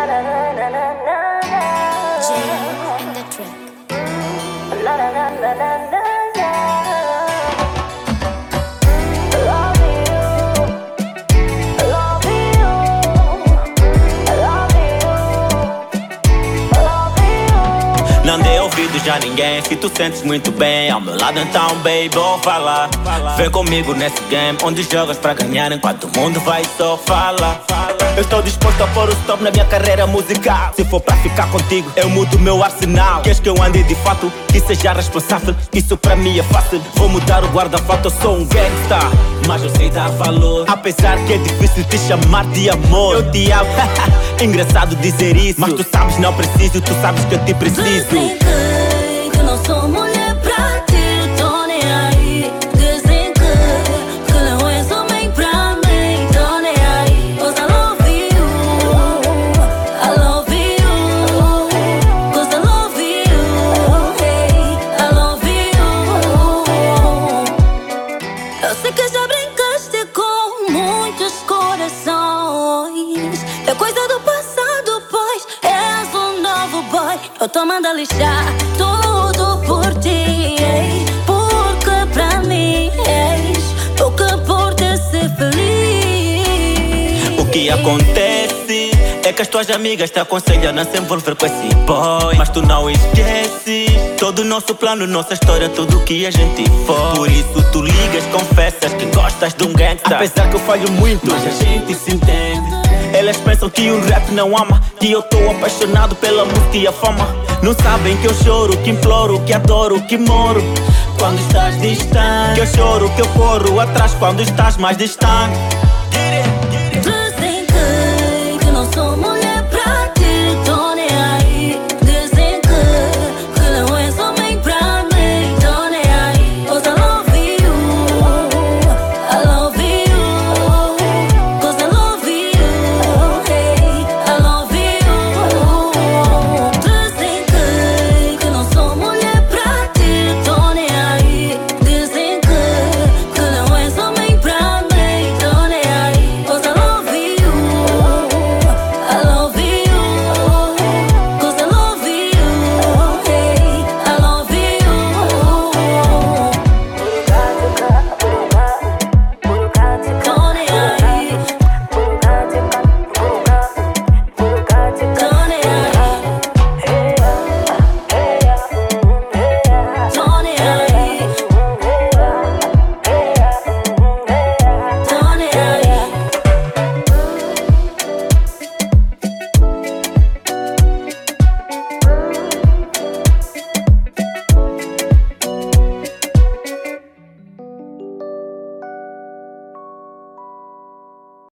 in the track. Não dê ouvidos a ninguém, se tu sentes muito bem ao meu lado, então baby, vou falar. Vem comigo nesse game, onde jogas pra ganhar enquanto o mundo vai só falar. Eu estou disposto a pôr o stop na minha carreira musical. Se for pra ficar contigo, eu mudo o meu arsenal. Queres que eu ande de fato, que seja responsável? Isso pra mim é fácil, vou mudar o guarda-fato. Eu sou um gangsta, mas eu sei dar valor. Apesar que é difícil te chamar de amor, eu te amo. Engraçado dizer isso, mas tu sabes não preciso, tu sabes que eu te preciso. Dizem que não sou mulher pra ti, tô nem aí. Dizem que não és homem pra mim, tô nem aí. 'Cause I love you, I love you. 'Cause I love you, hey, I love you. Eu sei que já brincaste com muitos corações. É coisa do passado, pois és um novo boy. Eu tô mandando lixar tudo por ti, ei, porque pra mim és o que por te ser feliz. O que acontece é que as tuas amigas te aconselham a não se envolver com esse boy, mas tu não esqueces todo o nosso plano, nossa história, tudo o que a gente foi. Por isso tu ligas, confessas que gostas de um gangsta. Apesar que eu falho muito, mas a gente se entende. Elas pensam que o rap não ama, que eu tô apaixonado pela música e a fama. Não sabem que eu choro, que imploro, que adoro, que moro quando estás distante. Que eu choro, que eu corro atrás quando estás mais distante.